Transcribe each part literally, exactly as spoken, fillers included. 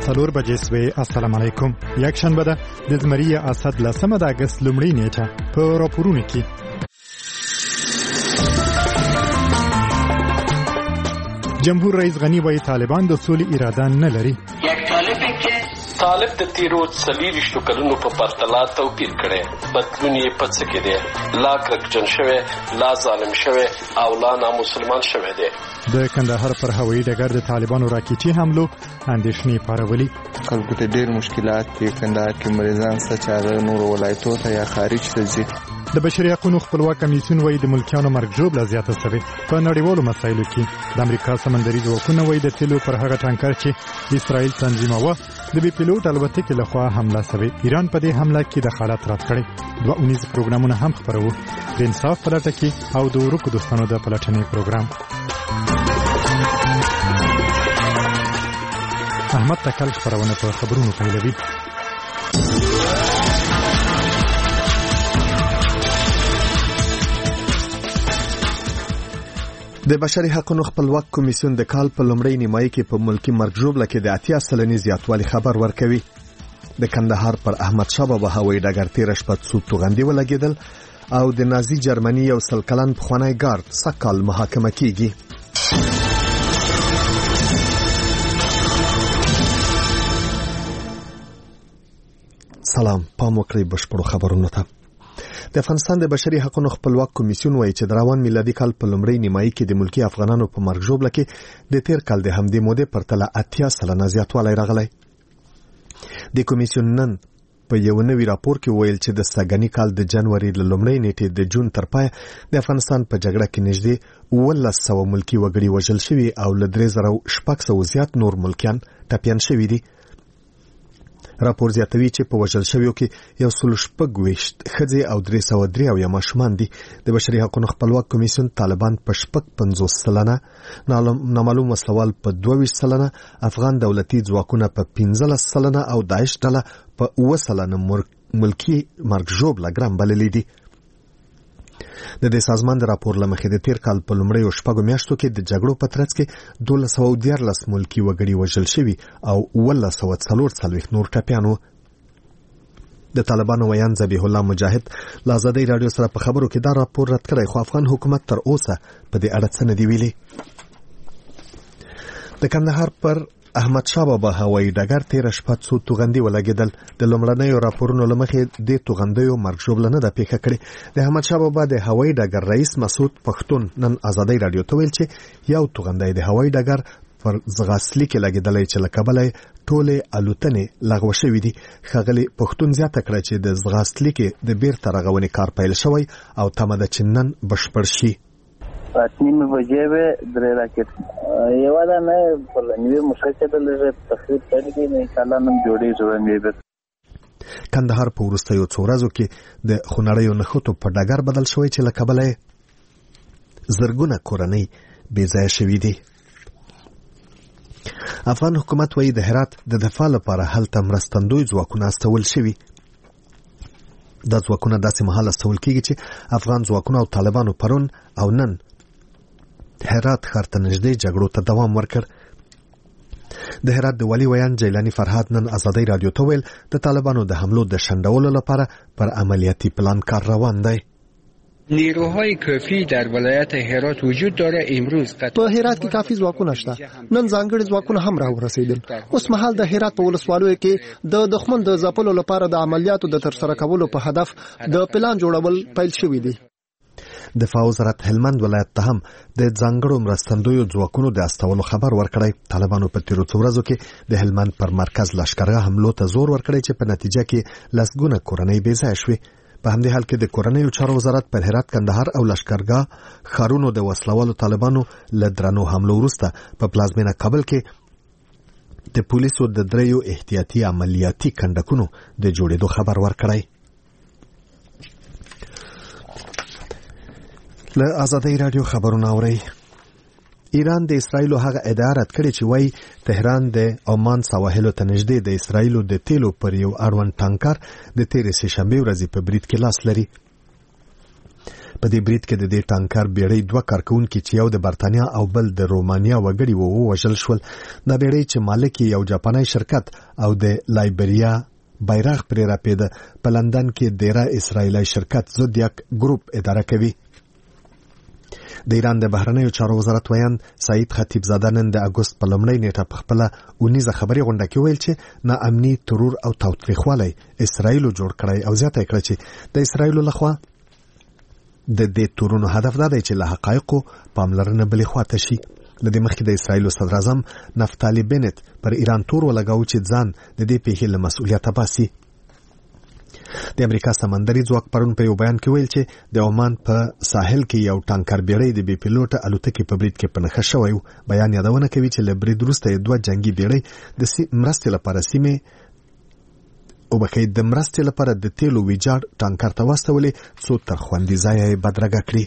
څلور بجې سوې. السلام علیکم. یک شنبه ده د زمري اسد لسمه د اگست لومړۍ نیټه. په راپورونو کې جمهور رئیس غنی وایي طالبان د سولې اراده نه لري. طالب د تیرو څلېرویشتو کلونو په پرتله توپیر کړی. بدلون یې په څه کې دی؟ لا کرکجن شوی، لا ظالم شوی او لا نامسلمان شوی دی. د کندهار پر هوایي ډګر د طالبانو راکټي حملو اندېښنې پارولې. خلکو ته ډېر مشکلات دي. کندهار کې مریضان څه چې هغه نورو ولایتو ته یا خارج ته ځي. د بشري حقوقو خپلواک کمیسیون وایي د ملکیانو مرګ ژوبله زیاته شوې. په نړیوالو مسایلو کې د امریکا سمندري ځواکونه وایي د تیلو پر هغه ټانکر چې اسرائیل تنظیموه د بي پیلوټ الوتکې لخوا حمله شوې. ایران په دې حمله کې د خالات رد کړی. دوه اونیز پروګرامونه هم خپروو. د انصاف په لټه کې او د ورکو دوستانو د پلټنې پروګرام. احمد تکل خبرونه په خبرونو پیلوي. د بشري حقوقو خپلواک کمیسیون د کال په لومړۍ نیمایي کې په ملکی مرګ ژوبله کې د اتیا سلنې زیاتوالی خبر ورکوي. د کندهار پر احمد شاه بابا هوایي ډګر تیر شپه څو توغندي ولګېدل او د نازي جرمني یو سل کلن پخوانی ګارد سکال محاکمه کیږي. سلام، پام وکړئ بشپړو خبرونو ته. د افغانستان د بشري حقوقو خپلواک کمیسیون وایي چې د روان میلادي کال په لومړۍ نیمایي کې د ملکی افغانانو په مرګ ژوبله کې د تیر کال د همدې مودې پرتله اتیا سلنه زیاتوالی راغلی. د کمیسیون نن په یو نوي راپور کې ویل چې د سږني کال د جنوري له لومړۍ نیټې د جون تر پای د افغانستان په جګړه کې نږدې اوولس سوه ملکی وګړي وژل شوي او له درې زره شپږ سوه زیات نور ملکیان ټپیان شوي دي. راپور زیاتوي چې په وژل شویو کې یو سل شپږ ویشت ښځې او درې سوه درې اویا ماشومان دي. د بشري حقوقو خپلواک کمیسیون طالبان په شپږ پنځوس سلنه، نامعلوم وسلوال په دوه ویشت سلنه، افغان دولتي ځواکونه په پنځلس سلنه او داعش ډله په اوه سلنه ملکی مرګ ژوبله ګرم بللې دي. د دې سازمان د راپور له مخې د تیر کال په لومړیو شپږو میاشتو کې د جګړو په ترڅ کې دولس سوه دیارلس ملکي وګړي وژل شوي او اوولس سوه څلور څلوېښت نور ټپیان وو. د طالبانو ویان ذبیح الله مجاهد له ازادۍ راډیو سره په خبرو کې دا راپور رد کړی، خو افغان حکومت تر اوسه په دې اړه څه نه دي ویلي. د کندهار پر احمد شاه بابا هوایي ډګر تیر شپه څو توغندي ولګېدل. د لومړنیو راپورونو له مخې د توغندیو مرګ ژوبله نه ده پیښه کړې. د احمد شاه بابا د هوایي ډګر رئیس مسعود پښتون نن ازادۍ راډیو ته ویل چې یو توغندی د هوایي ډګر پر ځغاسلي کې لګېدلی چې له کبله ټولې الوتنې لغوه شوي دي. ښاغلي پښتون زیاته کړه چې د ځغاسلي کې د بیرته رغونې کار پیل شوی او تمه ده چې نن بشپړ شي. نیمه بجې به درې راکټ یو دا نه په لنیو مشکل له تخریب کړي دي نه کله نن جوړې جوړې به. کندهار په ورستیو څو ورځو کې د خونړیو نښتو په ډګر بدل شوی چې له کبله زرګونه کورنۍ بې ځایه شوي دي. افغان حکومت وایي د هرات د دفاع لپاره هلته مرستندوی ځواکونه استول شوي. دا ځواکونه داسې مهال استول کېږي چې افغان ځواکونه او طالبانو پرون او نن هرات ښار ته نږدې جګړو ته دوام ورکړ. د هرات د والي ویان جیلانی فرهاد نن ازادۍ راډیو ته ویل د طالبانو د حملو د شنډولو لپاره پر عملیاتي پلان کار روان دی. نیروهای کافی در ولایت هرات وجود داره. امروز په هرات کې کافي ځواکونه شته. نن ځانګړي ځواکونه هم راورسېدل. اوس مهال د هرات په ولسوالیو کې د دښمن د ځپلو لپاره د عملیاتو د ترسره کولو په هدف د پلان جوړول پیل شوی دی. دفاع وزارت هلمند ولایت ته هم د ځانګړو مرستندویو ځواکونو د استولو خبر ورکړی. طالبانو په تیرو څو ورځو کې د هلمند پر مرکز لښکرګاه حملو ته زور ورکړی چې په نتیجه کې لسګونه کورنۍ بې ځایه شوې. په همدې حال کې د کورنیو چارو وزارت پر هرات، کندهار او لښکرګاه ښارونو د وسلوالو طالبانو له درنو حملو وروسته په پلازمینه کابل کې د پولیسو د دریو احتیاطي عملیاتي کنډکونو د جوړېدو خبر ورکړی. له ازادۍ راډیو خبرونه اورئ. ایران د اسرائیل هغه ادعا رد کړې چې وایي تهران د عمان سواحلو ته نږدې د اسرائیل د تیلو پر یو اړوند ټانکر د تیرې سه شنبې ورځې په برید کې لاس لري. په دې برید کې د دې ټانکر بیړۍ دوه کارکونکي چې یو د برتانیا او بل د رومانیا وګړي وو وژل شول. دا بیړۍ چې مالک یو جاپاني شرکت او د لایبریا بیرغ پرې راپیده په لندن کې ډیره اسرایلی شرکت زودیاک ګروپ اداره کوي. د ایران د بهرنیو چارو وزارت ویان سعید خطیبزاده نن د اګوست په لومړۍ نیټه په خپله اونیزه خبري غونډه کې ویل چې ناامني، ترور او تاوتریخوالی اسرایلو جوړ کړی او زیاته کړه چې د اسرایلو لخوا د دې تورونو هدف دا دی چې له حقایقو پاملرنه بلې خواته شي. له دې مخکې د اسرایلو صدر اعظم نفتالي بنت پر ایران تور ولګاو چې ځان د دې پیښې له مسؤلیته باسي. د امریکا سمندري ځواک پرون په یو بیان کې ویل چې د عمان په ساحل کې یو ټانکر بیړۍ د بې پیلوټه الوتکې په برید کې په نښه شوی و. بیان یادونه کوي چې له برید وروسته دوه جنگي بیړۍ د مرستې لپاره سیمې او بکې د مرستې لپاره د تیلو ویجاړ ټانکر ته واستولې څو تر خوندي ځایه یې بدرګه کړي.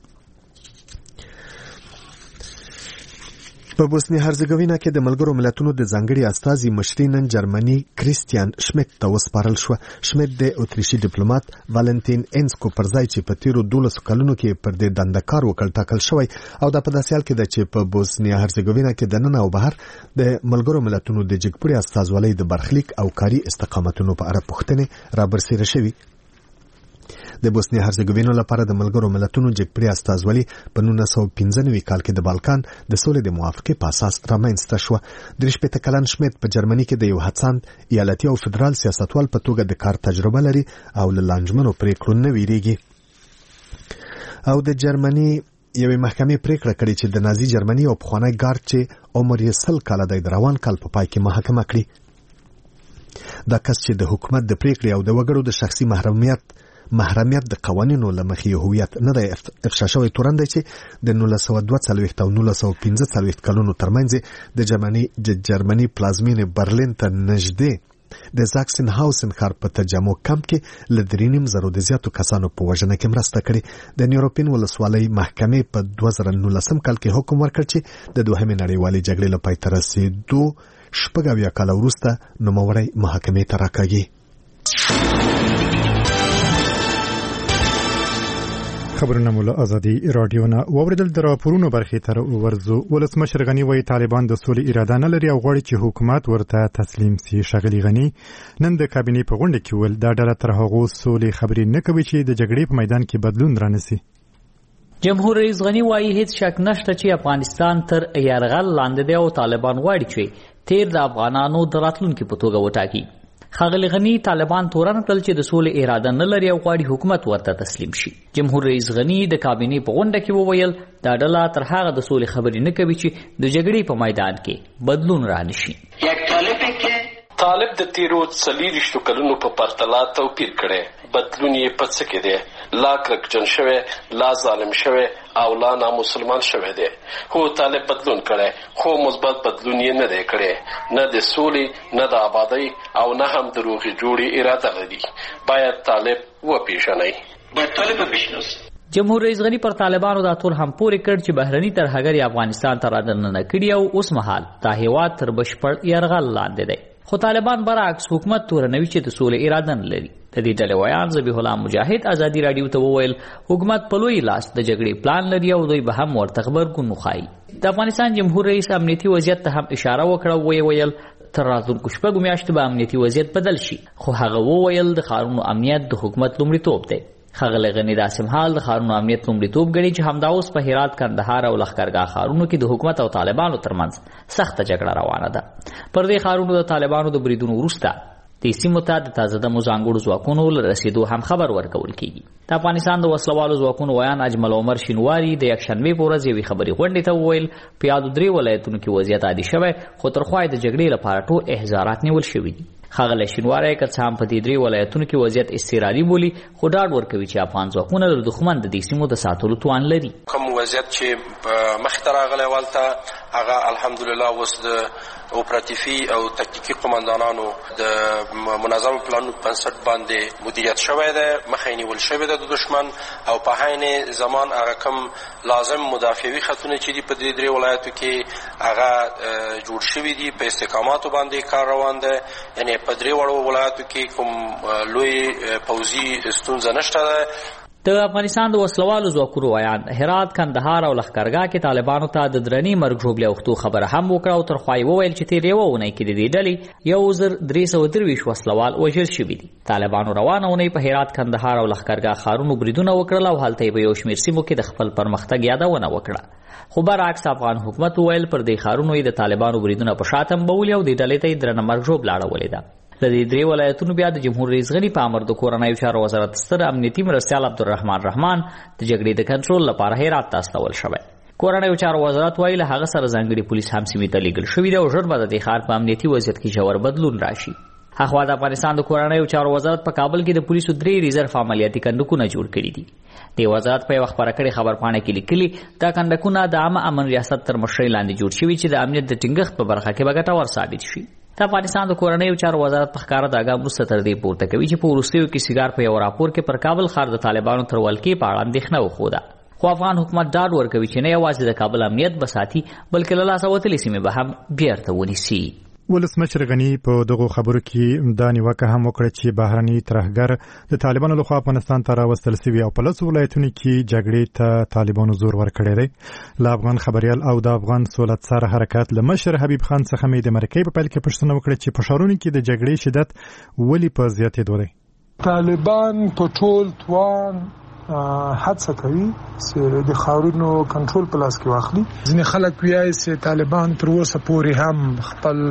په بوسنیا هرزګوینا کې د ملګرو ملتونو د ځانګړي استازي مشري نن جرمني کریستیان شمیت ته وسپارل شو. شمیت د اتریشي ډیپلوماټ والنتین انسکو پر ځای چې په تیرو دولسو کلونو کې پر دې دنده کار وکړ ټاکل شوی او دا په داسې حال کې ده چې په بوسنیا هرزګوینا کې د نن او بهر د ملګرو ملتونو د جګپوړي استازولۍ د برخلیک او کاري استقامتونو په اړه پوښتنې رابرسېره شوي. د بوسنیا هرزګوینا لپاره د ملګرو ملتونو جګپوړي استازولي په نولس سوه پنځه نوي کال کې د بالکان د سولې د موافقې په اساس رامنځته شوه. درې شپېته کلن شمیت په جرمني کې د یو هڅاند ایالتي او فدرال سیاستوال په توګه د کار تجربه لري او له لانجمنو پریکړو نه ویریږي. او د جرمني یوې محکمې پریکړه کړې چې د نازي جرمني او پخوانی ګارد چې عمر یې سل کاله دی د روان کال په پای کې محاکمه کړي. دا کس چې د حکومت د پریکړې او د وګړو د شخصي محرمیت محرمیت د قوانینو له مخې هویت نه دی افشا شوی تورن دی چې د نولس سوه دوه څلوېښت او نولس سوه پنځه څلوېښت کلونو ترمنځ د جرمني د جرمني پلازمینې برلین ته نږدې د زاکسن هاوسن ښار په تجمع کمپ کې له درې نیم زرو د زیاتو کسانو په وژنه کې مرسته کړې. د نیوروپین ولسوالۍ محکمې په دوه زره نولسم کال کې حکم ورکړ چې د دوهمې نړیوالې جګړې له پای ته رسېدو شپږ اویا کاله وروسته نوموړی محاکمې ته راکاږي. خبرونه مو له ازادي رادیو نه واوریدل. د راپورونو برخې تر ورزو. ولسمشر غنی وایي طالبان د سولې اراده نه لري او غواړي چې حکومت ورته تسلیم سي. ښاغلي غنی نن د کابینې په غونډه کې ویل دا ډله تر هغو سولې خبرې نه کوي چې د جګړې په میدان کې بدلون رانسي. جمهور رئیس غنی وایي هیڅ شک نشته چې افغانستان تر یرغل لاندې دی او طالبان غواړي چې تیر د افغانانو د راتلونکي په توګه وټاکي. ښاغلي غنی طالبان تورن کړل چې د سولې اراده نه لري او غواړي حکومت ورته تسلیم شي. جمهور رئیس غنی د کابینې په غونډه کې وویل دا ډله تر هغه د سولې خبرې نه کوي چې د جګړې په میدان کې بدلون رانشي. طالب د تیرو څلېرویشتو کلونو په پرتله توپیر کړی. بدلون یې په څه کې دی؟ لا کرکجن شوی، لا ظالم شوی او لا نامسلمان شوی دی. هو طالب بدلون کړی خو مثبت بدلون یې نه دی کړی. نه د سولې، نه د آبادۍ او نه هم د روغې جوړې اراده لري. باید طالب وپېژنئ. باید طالب وپېژنئ. جمهور رئیس غنی پر طالبانو دا تور هم پورې کړ چې بهرني ترهګر افغانستان ته رادننه کړي او اوس مهال دا هیواد تر بشپړ یرغل لاندې دی. خو طالبان برعکس حکومت تورنوي چې د سولې اراده نه لري. د دې ډلې ویان ذبیح الله مجاهد ازادي رادیو ته وویل حکومت په لوی لاس د جګړې پلان لري او دوی به هم ورته خبرګون وښایي. د افغانستان جمهور رئیس امنیتي وضعیت ته هم اشاره وکړه او ویل تر راتلونکو شپږو میاشتو به امنیتي وضعیت بدل شي. خو هغه وویل د ښارونو امنیت د حکومت لومړیتوب دی. ښاغلی غني داسې مهال د ښارونو امنیت لومړیتوب ګڼي چې همدا اوس په هرات، کندهار او لښکرګاه ښارونو کې د حکومت او طالبانو ترمنځ سخته جګړه روانه ده. پر دې ښارونو د طالبانو د بریدونو وروسته دې سیمو ته د تازه دمو ځانګړو ځواکونو له رسېدو هم خبر ورکول کېږي. د افغانستان د وسلوالو ځواکونو ویان اجمل عمر شینواري د یکشنبې په ورځ یوې خبري غونډې ته وویل په یادو درې ولایتونو کې وضعیت عادي شوی خو تر خوا د جګړې لپاره ټول احضارات نیول شوي دي. ښاغلی شینواری که څه هم په دې درې ولایتونو کې وضعیت اضطراري بولي خو ډاډ ورکوي چې افغان ځواکونه د دښمن د دې سیمو د ساتلو توان لري. کوم وضعیت چې مخې ته راغلی والته هغه الحمدلله اوس د اپراتیفي او تکتیکي قماندانانو د منظم پلانونو په بنسټ باندې مدیریت شوی دی. مخه یې نیول شوې ده د دښمن او په عین زمان هغه کوم لازم مدافعوي خطونه چې دي په دې درې ولایتو کې هغه جوړ شوي دي. په استحکاماتو باندې کار روان دی. یعنې په درې وړو ولایتو کې کوم لوی پوځي ستونزه نشته ده. د افغانستان د وسلوالو ځواکونو ویان هرات، کندهار او لښکرګاه کې طالبانو ته د درنې مرګ ژوبلې اوښتو خبره هم وکړه او تر خوا یې وویل چې تېر یوه اونۍ کې د دې ډلې یو زر درې سوه درویشت وسلوال وژل شوي دي. طالبانو روانه اونۍ په هرات، کندهار او لښکرګاه ښارونو بریدونه وکړل او هلته یې په یو شمېر سیمو کې د خپل پرمختګ یادونه وکړه. خو برعکس افغان حکومت وویل پر دې ښارونو یې د طالبانو بریدونه په شا تنبولي او دې ډلې ته یې درنه مرګ ژوبله اړولې ده. د دې درې ولایتونو بیا د جمهور رئیس غني په امر د کورنیو چارو وزارت ستر امنیتي مرستیال عبدالرحمن رحمان د جګړې د کنټرول لپاره هرات ته استول شوی. کورنیو چارو وزارت وایي له هغه سره ځانګړي پولیس هم سیمې ته لیږل شوي دي او ژر به د دې ښار په امنیتي وضعیت کې ژور بدلون راشي. اخوا د افغانستان د کورنیو چارو وزارت په کابل کې د پولیسو درې ریزرف عملیاتي کندکونه جوړ کړي دي. د وزارت په یوه خپره کړې خبرپاڼه کې لیکلي دا کندکونه د عامه امن ریاست تر مشرۍ لاندې جوړ شوي چې د امنیت د ټینګښت په برخه کې به ګټور ثابت شي. د افغانستان د کورنیو چارو وزارت په ښکاره د اګام وروسته تر دې پورته کوي چې په وروستیو کې سیګار په یو راپور کې پر کابل ښار د طالبانو تر ولکې په اړه اندېښنه وښوده. خو افغان حکومت ډاډ ورکوي چې نه یوازې د کابل امنیت به ساتي بلکې له لاسه وتلې سیمې به هم بیرته ونیسي. ولسمشر غني په دغه خبرو کې دا نیوکه هم وکړه چې بهرني ترهګر د طالبانو لخوا افغانستان ته راوستل شوي او په لسو ولایتونو کې جګړې ته طالبانو زور ورکړی دی. له افغان خبریال او د افغان سولت سره حرکت له مشر حبیب خان څخه مې د مرکې په پیل کې پوښتنه وکړه چې په ښارونو کې د جګړې شدت ولې په زیاتېدو دی. طالبان په ټول توان هڅه کوي چې د ښارونو کنټرول په لاس کې واخلي. ځینې خلک وایي چې طالبان تر اوسه پورې هم خپل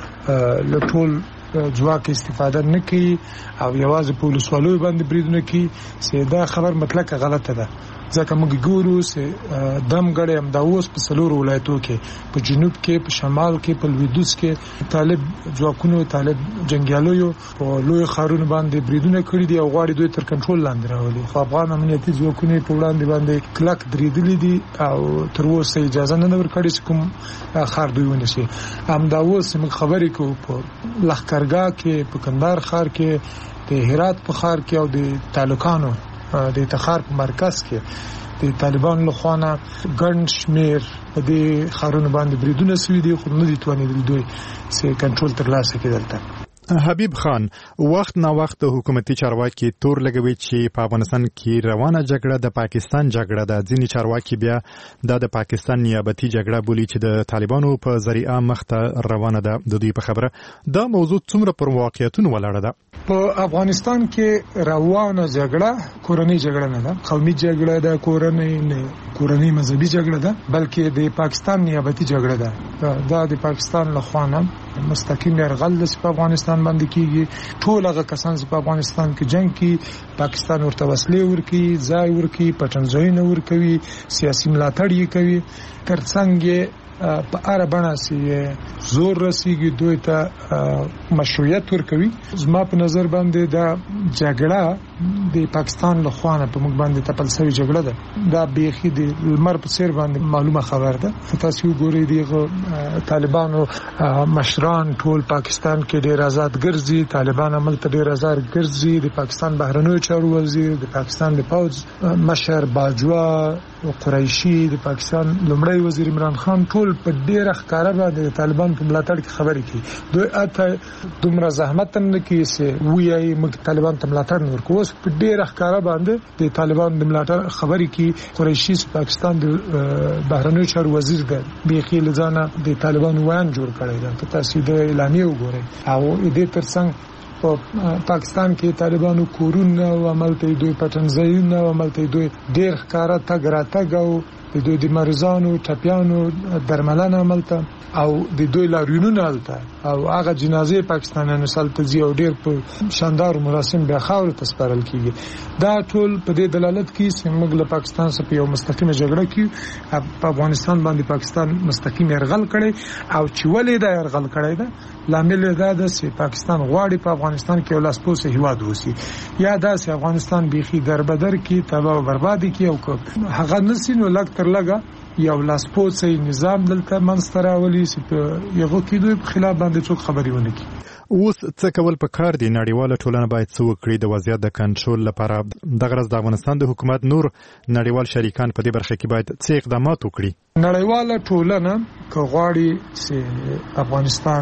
له ټول ځواک استفاده نه کوي او یوازې په ولسوالیو باندې بریدونه کوي چې دا خبر مطلقه غلطه ده. ځکه موږ ګورو چې دمګړی همدا اوس په څلورو ولایتو کې په جنوب کې، په شمال کې، په لویدیځ کې طالب ځواکونو، طالب جنګیالیو په لوی ښارونو باندې بریدونه کړي دي او غواړي دوی تر کنټرول لاندې راولي. خو افغان امنیتي ځواکونه په وړاندې باندې کلک درېدلي دي او تر اوسه اجازه نه ورکړي چې کوم ښار دوی ونیسي. همدا اوس موږ خبرې کوو په لښکرګاه کې، په کندهار ښار کې، د هرات په ښار کې او د تعلقانو د تخار په مرکز کې د طالبانو لخوا نه ګڼ شمېر په دې ښارونو باندې بریدونه سوي دي خو نه دي توانېدلي دوی چې کنټرول ترلاسه کړي دلته. حبیب خان وخت نا وخت حکومتي چارواکي تور لګوي چې په افغانستان کې روانه جګړه د پاکستان جګړه ده. ځینې چارواکي بیا دا د پاکستان نیابتي جګړه بولي چې د طالبانو په ذریعه مخته روانه ده. د دوی په خبره دا موضوع څومره پر واقعیتونو ولاړه ده؟ په افغانستان کې روانه جګړه کورنۍ جګړه نه ده، قومي جګړه ده، کورنۍ نه کورنۍ مذهبي جګړه ده، بلکې د پاکستان نیابتي جګړه ده. دا د پاکستان لخوا نه مستقیم یرغل په افغانستان باندې کیږي. ټول هغه کسان چې په افغانستان کې جنگ کوي پاکستان ورته وسلې ورکوي، ځای ورکوي، پټنځایونه ورکوي، سیاسي ملاتړ یې کوي. ترڅنګ په اړه باندې چې زور رسیږي دوی ته مشروعیت ورکوي. زما په نظر باندې دا جګړه د پاکستان له خوا نه په موږ باندې تپل شوی جګړه ده. دا بیخي د لمر په څیر باندې معلومه خبر ده. تاسو وګورئ د طالبانو مشران ټول پاکستان کې ډیر آزاد ګرځي، طالبان عمل ته ډیر آزاد ګرځي. د پاکستان بهرنیو چارو وزیر، د پاکستان د پوز مشر باجوا او قریشي، د پاکستان لومړی وزیر عمران خان ټول په ډیر ښکارا باندې طالبان په ملاتړ کې خبرې کوي. دوی اته دومره زحمت هم نه کوي چې وایي موږ طالبان ته ملاتړ نه ورکوو. اوس په ډیر ښکارا باندې د طالبان د ملاتړ خبرې کوي. قریشي پاکستان د بهرنیو چارو وزیر ده، بیخي لزانه د طالبان وان جوړ کړی ده. تاسو د اعلامیه وګورئ او دې ترڅنګ په پاکستان کې طالبانو کورونه او عملته دوی پټنځایونه او عملته دوی ډیر ښکارا تګ راتګ او د دوی د مریضانو ټپیانو درملنه عملته او د دوی لاریونونه عملته او هغه جنازې پاکستانیانو سالته زی او ډیر په شاندار مراسم بیا خاور ته سپارل کیږي. دا ټول په دې دلالت کوي چې موږ له پاکستان سره یو مستقیمه جګړه کې په افغانستان باندې پاکستان مستقیم يرغل کړي او چې ولې دا يرغل کړي دا لامل دا ده چې پاکستان غواړي په افغانستان کې یو لاسپوسه هیواد وسی یا دا چې افغانستان بيخي دربدر کې تباہ او بربادي کې او هغه نسینو لګ تر لګه یو لاسپوسه نظام دلته منستر اولی چې په یو کې دوی په خلاف باندې څوک خبري ونه کی. اوس څه کول پکار دي؟ نړیواله ټولنه باید څه وکړي د وضعیت د کنټرول لپاره؟ دغه ورځ د افغانستان د حکومت نور نړیوال شریکان په دې برخه کې باید څه اقدامات وکړي؟ نړیواله ټولنه که غواړي چې افغانستان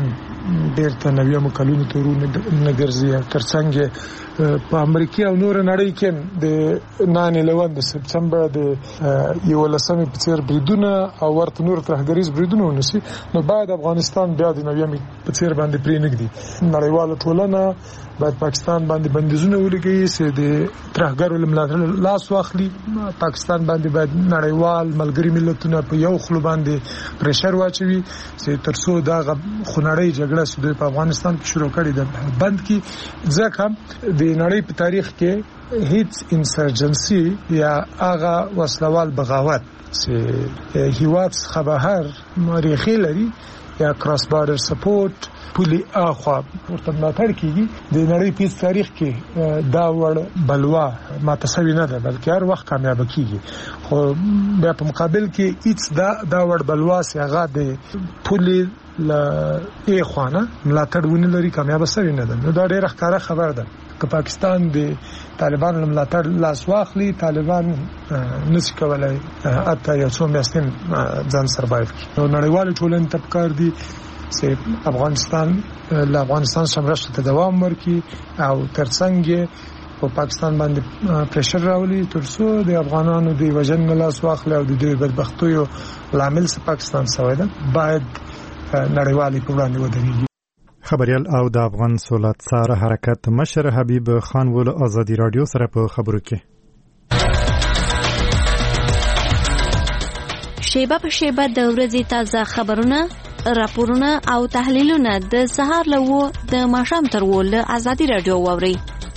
بیرته نویمو کلونو ته ورونه ګرځي. ترڅنګ په امریکا او نور نړۍ کې د نان الیون د سپتمبر د یولسمې په څیر بریدونه او ورته نور ترهګریز بریدونه ونیسي، نو باید افغانستان بیا د نویمې په څیر باندې پرې نږدي. نړیواله ټولنه باید پاکستان باندې بندیزونه ولګوي چې د ترهګرو له ملاتړ لاس واخلي. پاکستان باندې باید نړیوال ملګري ملتونه په یو خلو باندې پریشر واچوي چې ترڅو دا خونړۍ جګړه چې په افغانستان کې شروع کړې ده بند کی. ځکه د نړۍ په تاریخ کې هیڅ انسرجنسي یا هغه وسلوال بغاوت چې هیواد څخه بهر مریخي لري یا کراس بارډر سپورټ پولی اخوا ورته ملاتړ کیږي، د نړۍ په تاریخ کې دا وړ بلوا ماتسوي نه ده، بلکې هر وخت کامیاب کیږي. خو بیا په مقابل کې هیڅ دا دا وړ بلوا چې هغه د پولی ل ای خوانه ملاتړ ونه لري کامیاب سوي نه ده. نو دا ډیره ښکاره خبر ده که پاکستان د طالبان له ملاتړ لاس واخلي، طالبان نشي کولای حتی یو څو میاشتې ځان سروایو کړي. نو نړیوال ټولنې ته پکار دي چې افغانستان له افغانستان سره مرسته ته دوام ورکړي او ترڅنګ په پاکستان باندې پریشر راولي ترڅو د افغانانو د وژن لاس واخلي او د دوی بدبختیو لامل څه پاکستان سوی ده باید نړیوالي په وړاندې ودرېږي. خبريال او د افغان سولات سره حرکت مشر حبیب خان ول ازادي رادیو سره په خبرو کې شیبه په شیبه د ورځې تازه خبرونه، راپورونه او تحلیلونه د سهار له و د ماښام تر و له ازادي رادیو واوري.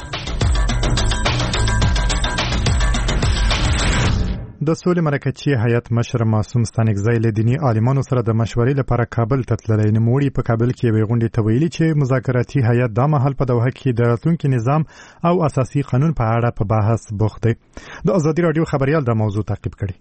د سولې مرکزي هیئت مشر معصوم ستانکزی له دینی عالمانو سره د مشورې لپاره کابل ته تللی. نوموړي په کابل کې یوې غونډې ته ویلي چې مذاکراتي هیئت دا مهال په دوحه کې د راتلونکي نظام او اساسي قانون په اړه په بحث بوخت دی. د ازادي رادیو خبريال د موضوع تعقیب کړي.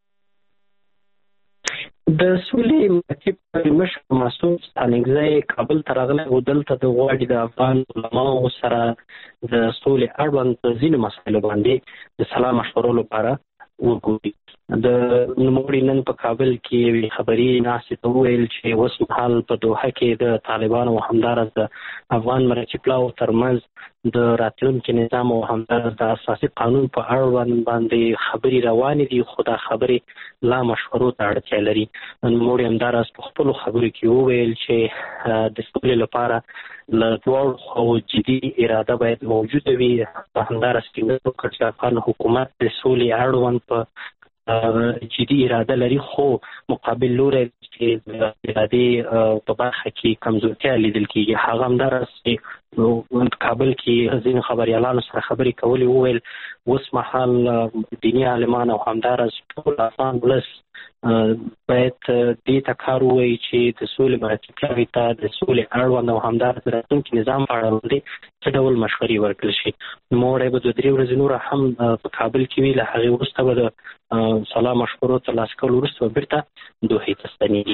د سولې مرکزي مشر معصوم ستانکزی کابل ته راغلی او دلته د غواړي د افغان علماو سره د سولې اړوند ځینو مسایلو باندې د سلا مشورو لپاره ورګوري. د نوموړي نن په کابل کې یوې خبري ناستې ته وویل چې اوس مهال په دوحه کې د طالبانو او همداراز د افغان مرکزي پلاو ترمنځ د راتلونکي نظام او همداراز د اساسي قانون په اړوند باندې خبرې روانې دي، خو دا خبرې لا مشورو ته اړتیا لري. نوموړي همداراز په خپلو خبرو کې وویل چې د سولې لپاره له دواړو خواو جدي اراده باید موجوده وي. په همداراز ټینګار وکړ چې افغان حکومت د سولې اړوند په جدي اراده لري، خو مقابل لوري چې د ارادې په برخه کې کمزورتیا لیدل کېږي. هغه همداراز چې کابل کې ځینې خبریالانو سره خبرې کولې وویل اوس مهال دیني عالمان او همداراز ټول افغان ولس باید دې ته کار ووایي چې د سولې مرکزي پلاوي ته د سولې اړوند او همداراز د راتلونکي نظام په اړه باندې څه ډول مشورې ورکړل شي. نوموړی به دوه درې ورځې نوره هم په کابل کې وي، له هغې وروسته به د سلا مشورو ترلاسه کولو وروسته به بیرته دوحې ته ستنېږي.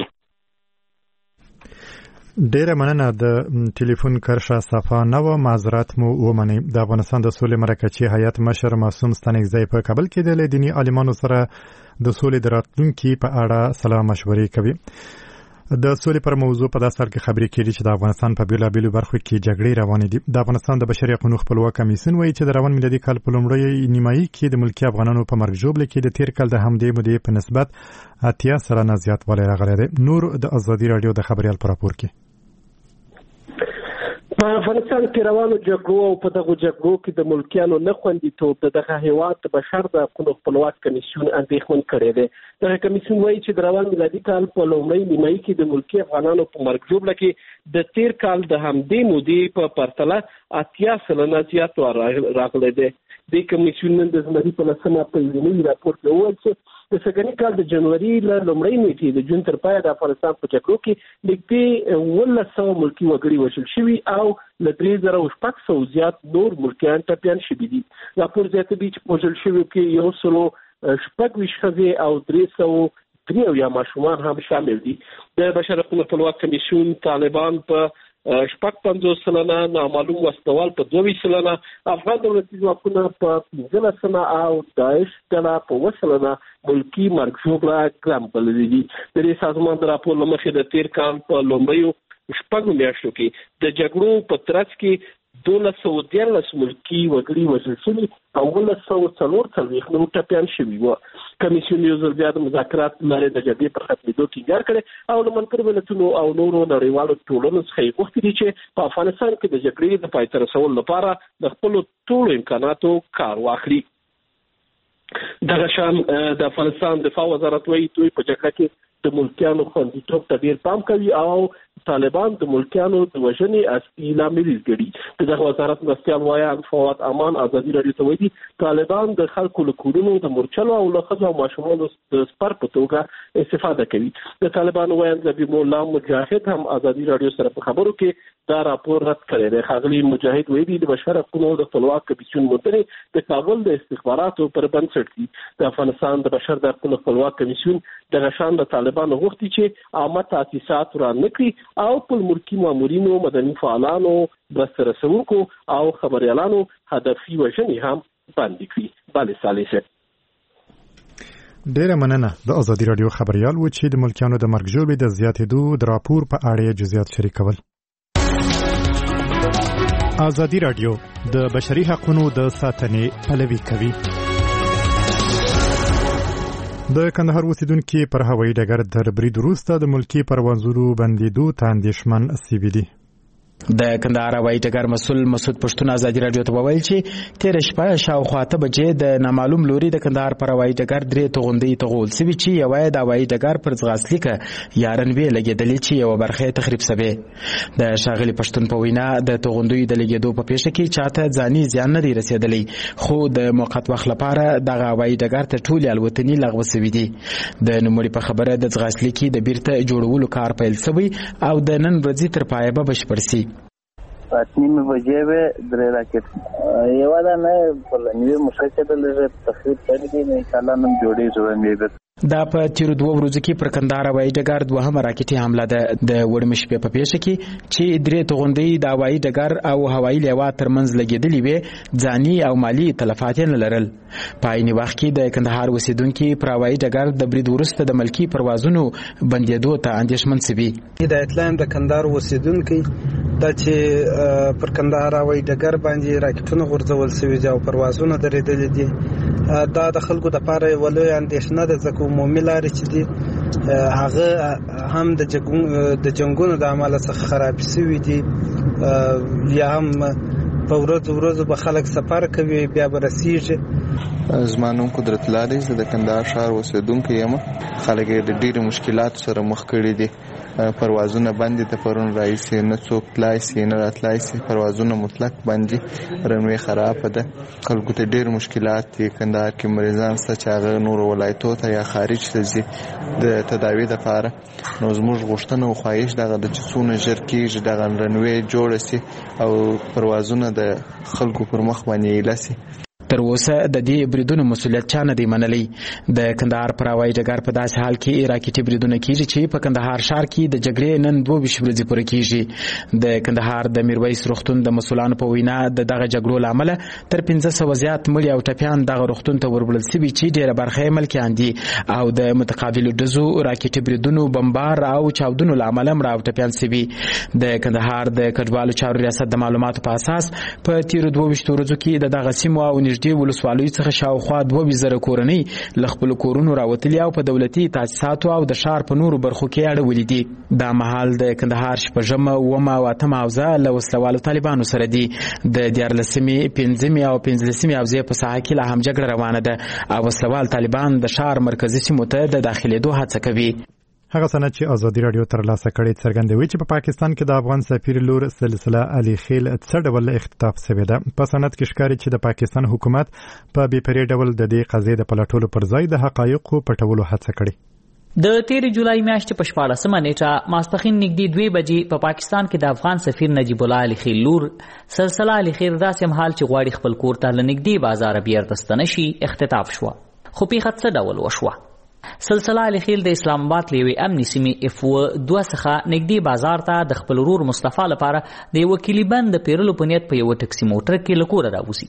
ډیره مننه. د ټلیفون کرښه صفه نه و، معذرت مو ومنئ. د افغانستان د سولې مرکزي هیئت مشر معصوم ستانکزی په کابل کې د دیني عالمانو سره د سولې د راتلونکي په اړه سلا مشورې کوي. د سولې پر موضوع په داسې حال کې خبرې کېږي چې د افغانستان په بیلابېلو برخو کې جګړې روانې دي. د افغانستان د بشري حقوقو خپلواک کمیسیون وایي چې د روان میلادي کال په لومړۍ نیمایي کې د ملکي افغانانو په مرګ ژوبله کې د تیر کال د همدې مودې په نسبت اتیا سلنه زیاتوالی راغلی دی. نور د ازادي رادیو د خبريال په راپور کې په افغانستان کې روانو جګړو او په دغه جګړو کې د ملکیانو نه خوندیتوب د دغه هیواد د بشر د حقوقو خپلواک کمیسیون اندېښمن کړی دی. دغه کمیسیون وایي چې د روان میلادي کال په لومړۍ نیمایي کې د ملکي افغانانو په مرګ ژوبله کې د تیر کال د همدې مودې په پرتله اتیا سلنه زیاتوالی راغلی دی. د کمیسیون نن د زمري په لسمه په یوني راپور کې وویل چې د سږني کال د جنوري له لومړۍ نیټې د جون تر پایه د افغانستان په جګړو کې نږدې اوولس سوه ملکي وګړي وژل شوي او له درې زره او شپږ سوه زیات نور ملکیان ټپیان شوي دي. راپور زیاتوي چې په وژل شویو کې یو سلو شپږ ویشت ښځې او درې سوه درې اویا ماشومان هم شامل دي. د بشر حقوقو خپلواک کمیسیون طالبان په شپږ پنځوس سلنه، نامعلوم وسلوال په دوه ویشت سلنه، افغان دولتي ځواکونه په پنځلس سلنه او داعش ډله په اووه سلنه ملکي مرګ ژوبله ګرم بللي دي. د دې سازمان د راپور له مخې د تیر کال په لومړیو شپږو میاشتو کې د جګړو په ترڅ کې دولس سوه دیارلس ملکي وګړي وژل شوي او اوولس سوه څلور څلوېښت نور ټپیان شوي وو. کمیسیون یو ځل بیا د مذاکرات لارې د جګړې پر ختمېدو ټینګار کړی او له ملګرو ملتونو او نورو نړیوالو ټولنو څخه یې غوښتي دي چې په افغانستان کې د جګړې د پای ته رسولو لپاره د خپلو ټولو امکاناتو کار واخلي. دغه شان د افغانستان دفاع وزارت وایي دوی په جګړه کې د ملکیانو خوندیتوب ته ډېر پام کوي او طالبان د ملکیانو د وژنې اصلي لامل ګڼي. د دغه وزارت مرستیال وایي فواد امان ازادي راډیو ته وایي طالبان د خلکو له کورونو د مورچلو او له ښځو او ماشومانو د سپر په توګه استفاده کوي. د طالبانو وایي ذبیح الله مجاهد هم ازادي راډیو سره په خبرو کې دا راپور رد کړی دی. ښاغلي مجاهد وایي د بشر حقونو د خپلواک کمیسیون موندنې د کابل د استخباراتو پر بنسټ دي. د افغانستان د بشر د حقونو خپلواک کمیسیون دغه شان د طالبانو غوښتي چې عامه تاسیسات وران نکړي او په ملکي مامورینو، مدني فعالانو، مرسته رسونکو او خبریالانو هدفي وژنې هم بندې کړي. بله صالح صاحب ډیره مننه. د ازادي راډیو خبريال و چې د ملکیانو د مرګ ژوبې د زیاتېدو د راپور په اړه جزئیات شریکول. ازادي راډیو د بشري حقوقو د ساتنې پلوي کوي. د کندهار اوسیدونکو پر هوایي ډګر د برید وروسته د ملکی پروازونو بندیدو ته اندېښمن سوي دي. د کندهار هوایي ډګر مسؤل مسعود پښتون ازادي راډیو ته وویل چې تیر شپه شاوخوا ته بجې د نامعلوم لوري د کندهار پر هوایي ډګر درې توغندۍ تغول سوي چې یوه د هوایي ډګر پر ځغاسلیکه یارنوې لګېدلې چې یوه برخه تخریب سوې. د ښاغلي پښتون په وینا د توغندیو د لګېدو په پیښه کې چاته ځاني زیان نه دی رسېدلی، خو د موقت وخت لپاره دغه هوایي ډګر ته ټولې الوتنې لغوه سوي دي. د نوموړي په خبره د ځغاسلیکې د بیرته جوړولو کار پیل سوی او د نن ورځې تر پایه به بشپړ سي. نیمه بجې به درې راکټ یوه دا نه په نیمه مشکل کې د تخریب کړي دي نه کله نن جوړې جوړې دا په تیر دوه ورځو کې پر کندهار هوایي ډګر دوهمه راکټي حمله ده. د وړمې شپې په پیښه کې چې درې توغندۍ د هوایي ډګر او هوایي لیوا ترمنځ لګېدلې وې ځاني او مالي تلفات یې نه لرل. په عین وخت کې د کندهار اوسیدونکي پر هوایي ډګر د برید وروسته د ملکي پروازونو بندېدو ته اندېښمن سوي. د اطلاع د کندهار اوسیدونکي دا چې پر کندهار هوایي ډګر باندې راکټونه غورځول سوي دي او پروازونه درېدلي دي، دا د خلکو لپاره یوه لویه اندېښنه ده ځکه عمومي لارې چې دي هغه هم د جنګونو د امله څخه خراب سوي دي یا هم په ورځو ورځو به خلک سفر کوي بیا به رسیږي. زما نوم قدرت الله دی، زه د کندهار ښار اوسېدونکی یم. خلک یې د ډېرو مشکلاتو سره مخ کړي دي. پروازونه بند دي، پرون راهیسې نه څوک تلای سي نه راتلای سي، پروازونه مطلق بند دي، رنوې خرابه ده، خلکو ته ډېر مشکلات دي. کندهار کې مریضان شته چې هغه نورو ولایتو ته یا خارج ته ځي د تداوي دپاره. نو زموږ غوښتنه او خواهش دغه ده چې څونه ژر کېږي دغه رنوې جوړه سي او پروازونه د خلکو پر مخ باندې ایله سي. تر اوسه د دې بریدونو مسولیت چا نه دی منلی. د کندهار پر هوایي ډګر په داسې حال کې راکټي بریدونه کیږي چې په کندهار ښار کې د جګړې نن دوه ویشت ورځې پوره کیږي. د کندهار د میرویس روغتون د مسؤلانو په وینا د دغه جګړو له امله تر پنځه سوه زیات مړي او ټپیان دغه روغتون ته وربلل سوي چې ډېره برخه یې ملکیان دي او د متقابلو ډزو، راکټي بریدونو، بمبار او چاودنو له امله مړه او ټپیان سوي. د کندهار د کډوالو چارو ریاست د معلوماتو په اساس په تیرو دوه ویشتو ورځو کې د دغه سیمو او نږدې ولسوالیو څخه شاوخوا دوه ویشت زره کورنۍ له خپلو کورونو راوتلي او په دولتي تاسیساتو او د ښار په نورو برخو کې اړولي دي. دا مهال د کندهار شپږمه، اوومه او اتمه حوزه له وسلوالو طالبانو سره دي. د دیارلسمې، پنځمې او پنځلسمې حوزې په ساحه کې لا هم جګړه روانه ده او وسلوال طالبان د ښار مرکزي سیمو ته د داخلېدو هڅه کوي. هغه سند چې ازادي راډیو ترلاسه کړی څرګندوي چې په پاکستان کې د افغان سفیر لور سلسله علي خیل څه ډول اختطاف شوې ده. په سند کې ښکاري چې د پاکستان حکومت په بې پرې ډول د دې قضیې د پلټولو پر ځای د حقایقو پټولو هڅه کړې. د تیر جولای میاشتې په شپاړسمه نیټه ماسپښین نږدې دوې بجې په پاکستان کې د افغان سفیر نجیب الله علي خیل لور سلسله علي خیل داسې مهال چې غواړي خپل کور ته له نږدې بازاره بیرته ستنه شي اختطاف شوه. خو پیښه څه ډول وشوه؟ سلسله علي خیل د اسلام آباد له یوې امني سیمې اف دوه څخه نږدې بازار ته د خپل ورور مصطفی لپاره د یوه کیلي بند د پیرلو په نیت په یوه ټکسي موټر کې له کوره راوځي.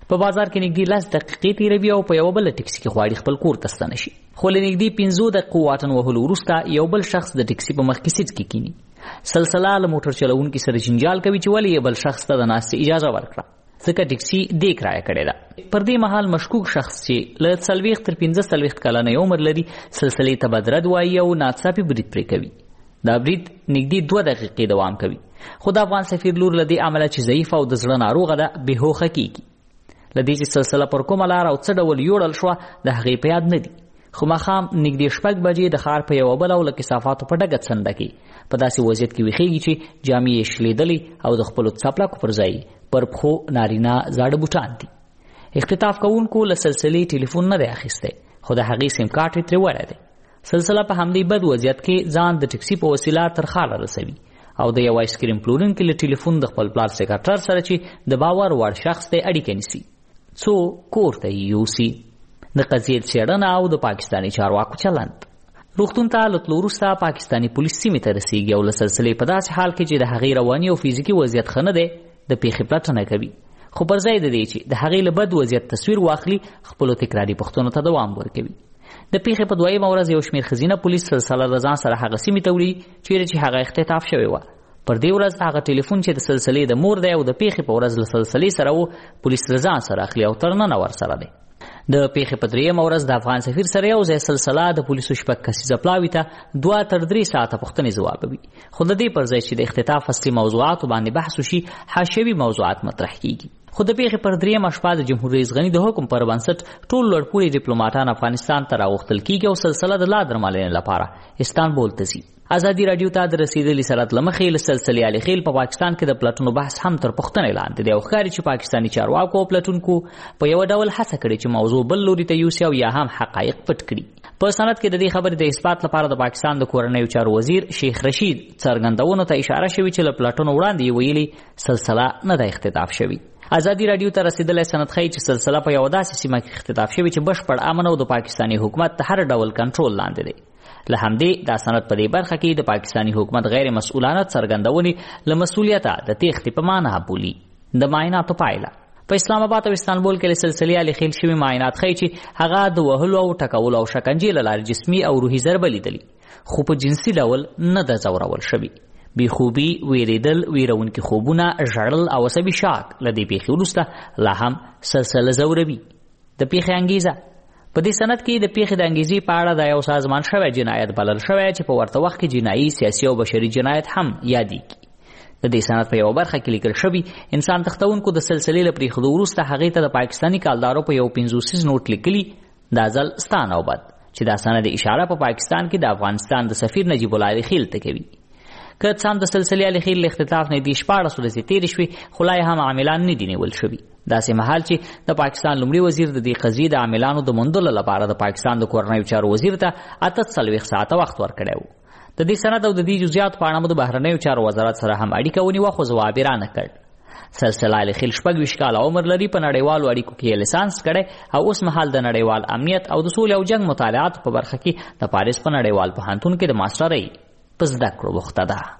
په بازار کې نږدې لس دقیقې تیروي او په یوه بله ټکسي کې غواړي خپل کور ته ستنه شي، خو له نږدې پنځو دقیقو واټن وهلو وروسته یو بل شخص د ټکسي په مخ کې سیټ کې کینی. سلسله له موټر چلوونکي سره جنجال کوي چې ولې یې بل شخص ته د ناستې اجازه ورکړه ځکه ټکسي دې کرایه کړې ده. پر دې مهال مشکوک شخص چې له څلوېښت تر پنځه څلوېښت کلنه عمر لري سلسلې ته بدرد وایي او ناڅاپي برید پرې کوي. دا برید نږدې دوه دقیقې دوام کوي، خو د افغان سفیر لور له دې امله چې ضعیفه او د زړه ناروغه ده بېهوښه کېږي. له دې چې سلسله پر کومه لار او څه ډول یوړل شوه د هغې په یاد نه دي، خو ماښام نږدې شپږ بجې د ښار په یوه بله او له کثافاتو په ډکه څنډه کې په داسې وضعیت کې ویښېږي چې جامې یې شلېدلې او د خپلو څپلکو پر ځای پر پښو نارینه زاړه بوټان دي. اختطاف کوونکو له سلسلې ټلیفون نه دی اخیستی، خو د هغې سیم کارټ یې ترې وړی دی. سلسله په همدې بد وضعیت کې ځان د ټکسي په وسیله تر ښاره رسوي او د یو آیسکریم پلورونکي له ټلیفون د خپل پلار سکرټر سره چې د باور وړ شخص دی اړیکه نیسي څو کور ته یې یوسي. د قضیې څېړنه او د پاکستاني چارواکو چلند. روغتون ته له تلو وروسته پاکستاني پولیس سیمې ته رسیږي او له سلسلې په داسې حال کې چې د هغې رواني او فزیکي وضعیت ښه نه دی د پیښې پلټنه کوي، خو پر ځای د دې چې د هغې له بد وضعیت تصویر واخلي خپلو تکراري پوښتنو ته دوام ورکوي. د پیښې په دویمه ورځ یو شمېر ښځینه پولیس سلسله له ځان سره هغه سیمې ته وړي چیرې چې هغه اختطاف شوې وه. پر دې ورځ هغه ټلیفون چې د سلسلې د مور دی او د پیښې په ورځ له سلسلې سره و پولیس له ځان سره اخلي او تر ننه ورسره دی. د پیښې په دریمه ورځ د افغان سفیر سره یو ځای سلسله د پولیسو شپږ کسیزه پلاوي ته دوه تر درې ساعته پوښتنې ځوابوي، خو د دې پر ځای چې د اختطاف اصلي موضوعاتو باندې بحث وشي حاشیوي موضوعات مطرح کیږي. خو د پیښې پر دریمه شپه د جمهور رئیس غني د حکم پر بنسټ ټول لوړپوړي ډیپلوماټان افغانستان ته راغوښتل کیږي او سلسله د لا درملنې لپاره استانبول ته ځي. ازادي راډیو ته د رسیدلي سند له مخې له سلسلې علي خیل په پاکستان کې د پلټنو بحث هم تر پوښتنې لاندې دی او ښکاري چې پاکستاني چارواکو او پلټونکو په یو ډول هڅه کړې چې موضوع بل لوري ته یوسي او یا هم حقایق پټ کړي. په سند کې د دې خبرې د اثبات لپاره د پاکستان د کورنیو چارو وزیر شیخ رشید څرګندونو ته اشاره شوې چې له پلټنو وړاندې یې ویلي سلسله نه ده اختطاف شوې. ازادي راډیو ته رسیدلی سند ښیي چې سلسله په یوه داسې سیمه کې اختطاف شوې چې بشپړ امن او د پاکستاني حکومت د هر ډول کنټرول لاندې دی. له همدې دا سند په دې برخه کې د پاکستاني حکومت غیر مسؤلانه څرګندونې له مسؤلیته د تېښتې په معنا بولي. د معایناتو پایله په اسلام آباد او استانبول کې له سلسلې علي خیل شوي معاینات ښیي چې هغه د وهلو او ټکولو او شکنجې له لارې جسمي او روحي ضربه لیدلي، خو په جنسي ډول نه ده ځورول شوي. بېخوبي، ویرېدل، ویرونکي خوبونه، ژړل او عصبي شاک له دې پیښې وروسته لا هم سلسله ځوروي. د پیښې انګیزه په دې سند کې د پیښې د انګیزې په اړه د یو سازمان شوی جنایت بلل شوی چې په ورته وخت کې جنایي، سیاسي او بشري جنایت هم یادېږي. د دې سند په یوه برخه کې لیکل شوي انسان تښتونکو د سلسلې له پرېښودو وروسته هغې ته د پاکستاني کالدارو په یو پنځوسیز نوټ لیکلي دا ځل ستا نوبت، چې دا سند اشاره په پاکستان کې د افغانستان د سفیر نجیب الله علي خیل ته کوي. که څه هم د سلسلې علي خیل له اختطاف نږدې شپاړس ورځې تېرې شوې، خو لا یې هم عاملان نه دي نیول شوي. داسې مهال چې د پاکستان لومړي وزیر د دې قضیې د عاملانو د موندلو لپاره د پاکستان د کورنیو چارو وزیر ته اته څلوېښت ساعته وخت ورکړی و. د دې سند او د دې جزئیاتو په اړه مو د بهرنیو چارو وزارت سره هم اړیکه ونیوه، خو ځواب یې رانه کړ. سلسله علي خیل شپږ ویشت کاله عمر لري، په نړیوالو اړیکو کې یې لیسانس کړی او اوس مهال د نړیوال امنیت او د سولې او جنګ مطالعاتو په برخه کې د پاریس په نړیوال پوهنتون کې د ماسټرۍ په زده کړو بوخته ده.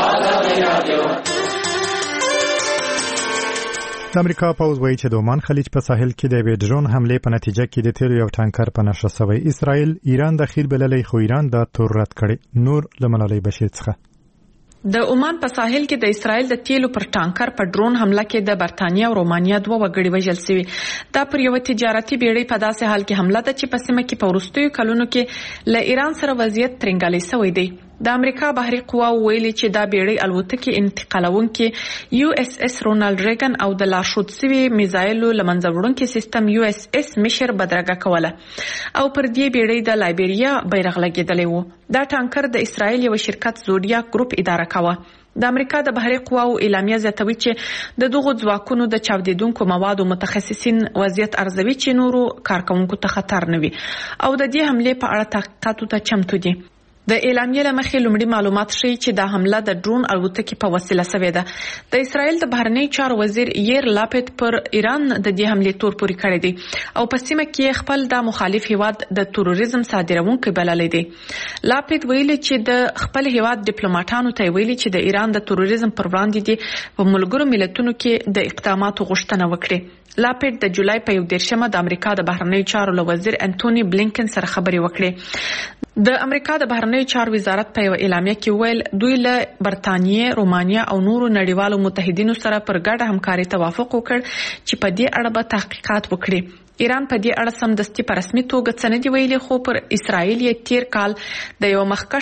د امریکا پوځ وایي چې د عمان خلیج په ساحل کې د یوې ډرون حملې په نتیجه کې د تیلو یو ټانکر په نښه شوی. اسرائیل ایران د خیر بللی، خو ایران دا تور رد کړی. نور له ملالۍ بشیر څخه د عمان په ساحل کې د اسرائیل د تیلو پر ټانکر په ډرون حمله کې د برتانیا او رومانیا دوه وګړي وژل شوي. دا پر یو تجارتي بیړۍ په داسې حال کې حمله ده چې په سیمه کې په وروستیو کلونو کې له ایران سره وضعیت ترنګالی شوی دی. د امریکا بحري قواو ویلي چې دا بیړۍ الوتکې انتقالونکې یو اس اس رونالد ریګن او د لاشود سوي میزایلو لمنځه وړونکي سیستم یو اس اس مشر بدرګه کوله او پر دې بیړۍ د لایبریا بیرغ لګیدلی و. دا ټانکر د اسرائیل یو شرکت زودیاک ګروپ اداره کوه. د امریکا د بحري قواو اعلامیه زیاتوي چې د دغو ځواکونو د چاودیدونکو موادو متخصصین وضعیت ارزوي چې نورو کارکونکو ته خطر نه وي او د دې حملې په اړه تحقیقاتو ته چمتو دي. د اعلامیې له مخې لومړي معلومات ښیي چې دا حمله د ډرون الوتکې په وسیله شوې ده. د اسرائیل د بهرنیو چارو وزیر ییر لاپید پر ایران د دې حملې تور پورې کړی دی او په سیمه کې خپل د مخالف هیواد د تروریزم صادرونکو بللی دی. لاپید ویلي چې د خپل هیواد ډیپلوماټانو ته ویلي چې د ایران د تروریزم پر وړاندې دي په ملګرو ملتونو کې د اقداماتو غوښتنه وکړي. لاپید د جولای په یو دیرشمه د امریکا د بهرنیو چارو له وزیر انټونی بلینکن سره خبرې وکړې. د امریکا د بهرنیو چارو وزارت په یو اعلامیه کې ویل دوی له برتانیې، رومانیا او نورو نړیوالو متحدینو سره پر ګډه همکاري توافق وکړ چې په دې اړه به تحقیقات وکړي. ایران په دې اړه سمدستي په رسمي توګه څه نه دی ویلي، خو پر اسرائیل یې تیر کال د یو مخکښ